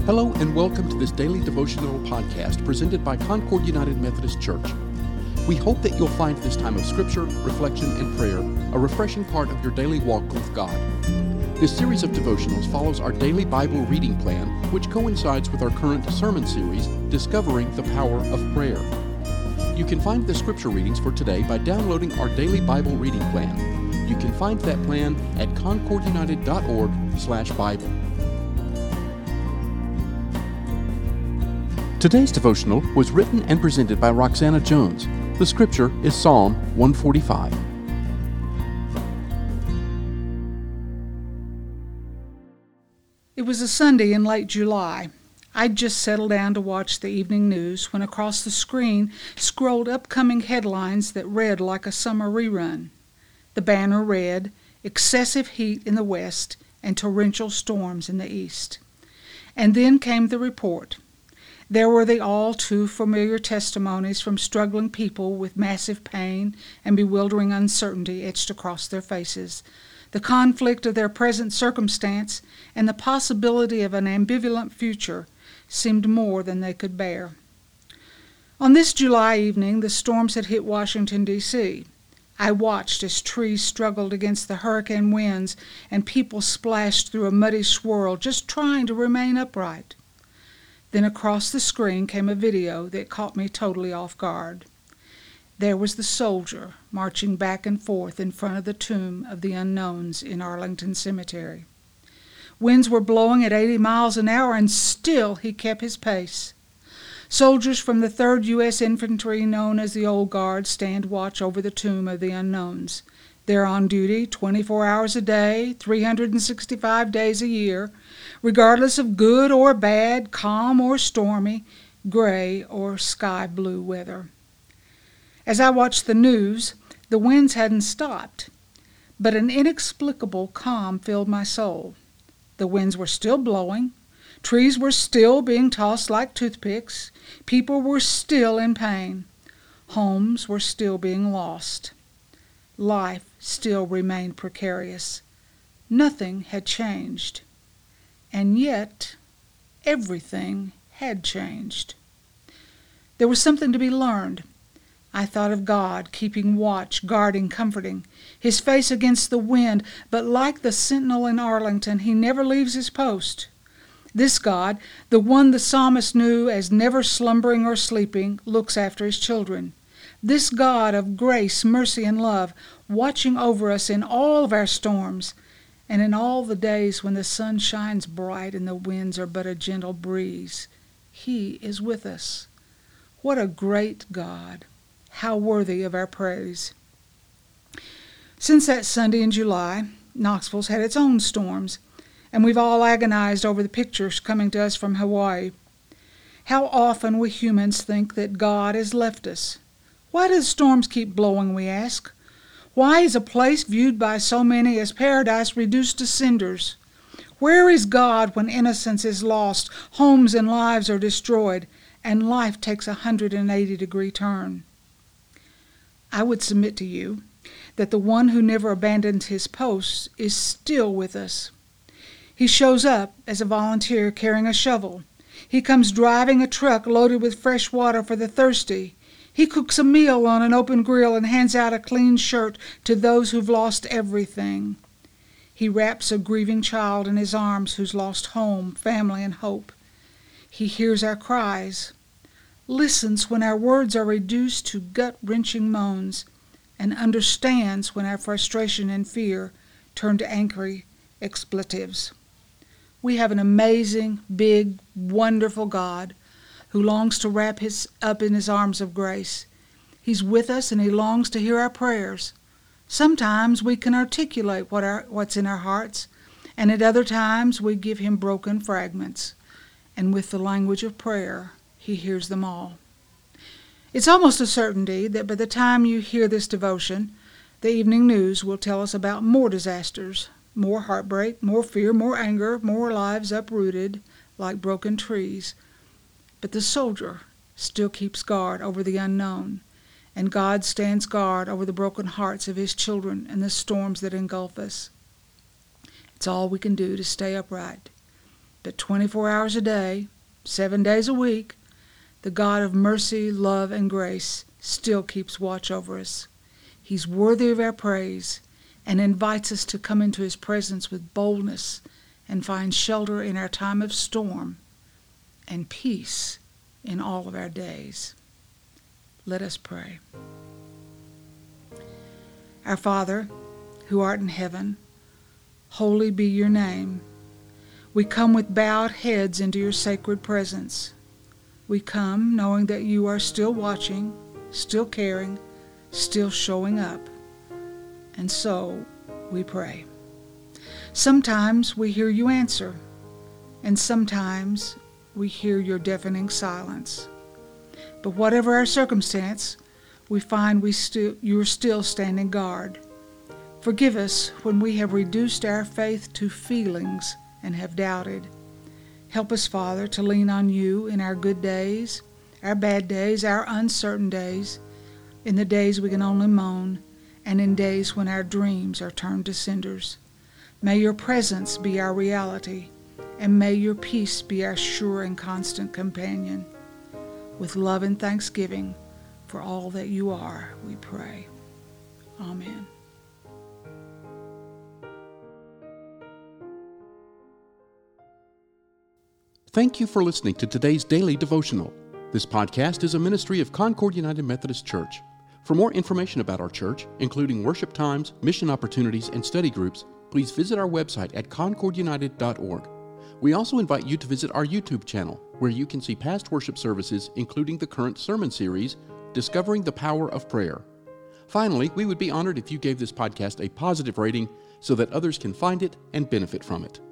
Hello and welcome to this daily devotional podcast presented by Concord United Methodist Church. We hope that you'll find this time of scripture, reflection, and prayer a refreshing part of your daily walk with God. This series of devotionals follows our daily Bible reading plan, which coincides with our current sermon series, Discovering the Power of Prayer. You can find the scripture readings for today by downloading our daily Bible reading plan. You can find that plan at concordunited.org/Bible. Today's devotional was written and presented by Roxana Jones. The scripture is Psalm 145. It was a Sunday in late July. I'd just settled down to watch the evening news when across the screen scrolled upcoming headlines that read like a summer rerun. The banner read, "Excessive heat in the west and torrential storms in the east." And then came the report. There were the all too familiar testimonies from struggling people with massive pain and bewildering uncertainty etched across their faces, the conflict of their present circumstance and the possibility of an ambivalent future seemed more than they could bear. On this July evening, the storms had hit Washington, D.C. I watched as trees struggled against the hurricane winds and people splashed through a muddy swirl just trying to remain upright. Then across the screen came a video that caught me totally off guard. There was the soldier marching back and forth in front of the tomb of the unknowns in Arlington Cemetery. Winds were blowing at 80 miles an hour, and still he kept his pace. Soldiers from the 3rd U.S. Infantry, known as the Old Guard, stand watch over the tomb of the unknowns. They're on duty 24 hours a day, 365 days a year, regardless of good or bad, calm or stormy, gray or sky blue weather. As I watched the news, the winds hadn't stopped, but an inexplicable calm filled my soul. The winds were still blowing, trees were still being tossed like toothpicks, people were still in pain, homes were still being lost. Life still remained precarious. Nothing had changed. And yet, everything had changed. There was something to be learned. I thought of God keeping watch, guarding, comforting, his face against the wind, but like the sentinel in Arlington, he never leaves his post. This God, the one the psalmist knew as never slumbering or sleeping, looks after his children. This God of grace, mercy, and love, watching over us in all of our storms, and in all the days when the sun shines bright and the winds are but a gentle breeze, he is with us. What a great God! How worthy of our praise! Since that Sunday in July, Knoxville's had its own storms, and we've all agonized over the pictures coming to us from Hawaii. How often we humans think that God has left us. Why do the storms keep blowing, we ask? Why is a place viewed by so many as paradise reduced to cinders? Where is God when innocence is lost, homes and lives are destroyed, and life takes a 180-degree turn? I would submit to you that the one who never abandoned his post is still with us. He shows up as a volunteer carrying a shovel. He comes driving a truck loaded with fresh water for the thirsty. He cooks a meal on an open grill and hands out a clean shirt to those who've lost everything. He wraps a grieving child in his arms who's lost home, family, and hope. He hears our cries, listens when our words are reduced to gut-wrenching moans, and understands when our frustration and fear turn to angry expletives. We have an amazing, big, wonderful God who longs to wrap us up in his arms of grace. He's with us and he longs to hear our prayers. Sometimes we can articulate what's in our hearts, and at other times we give him broken fragments. And with the language of prayer, he hears them all. It's almost a certainty that by the time you hear this devotion, the evening news will tell us about more disasters, more heartbreak, more fear, more anger, more lives uprooted like broken trees. But the soldier still keeps guard over the unknown, and God stands guard over the broken hearts of his children and the storms that engulf us. It's all we can do to stay upright. but 24 hours a day, 7 days a week, the God of mercy, love, and grace still keeps watch over us. He's worthy of our praise and invites us to come into His presence with boldness and find shelter in our time of storm and peace in all of our days. Let us pray. Our Father, who art in heaven, holy be your name. We come with bowed heads into your sacred presence. We come knowing that you are still watching, still caring, still showing up. And so we pray. Sometimes we hear you answer, and sometimes we hear your deafening silence. But whatever our circumstance, we find you are still standing guard. Forgive us when we have reduced our faith to feelings and have doubted. Help us, Father, to lean on you in our good days, our bad days, our uncertain days, in the days we can only moan, and in days when our dreams are turned to cinders. May your presence be our reality, and may your peace be our sure and constant companion. With love and thanksgiving for all that you are, we pray. Amen. Thank you for listening to today's daily devotional. This podcast is a ministry of Concord United Methodist Church. For more information about our church, including worship times, mission opportunities, and study groups, please visit our website at concordunited.org. We also invite you to visit our YouTube channel, where you can see past worship services, including the current sermon series, Discovering the Power of Prayer. Finally, we would be honored if you gave this podcast a positive rating so that others can find it and benefit from it.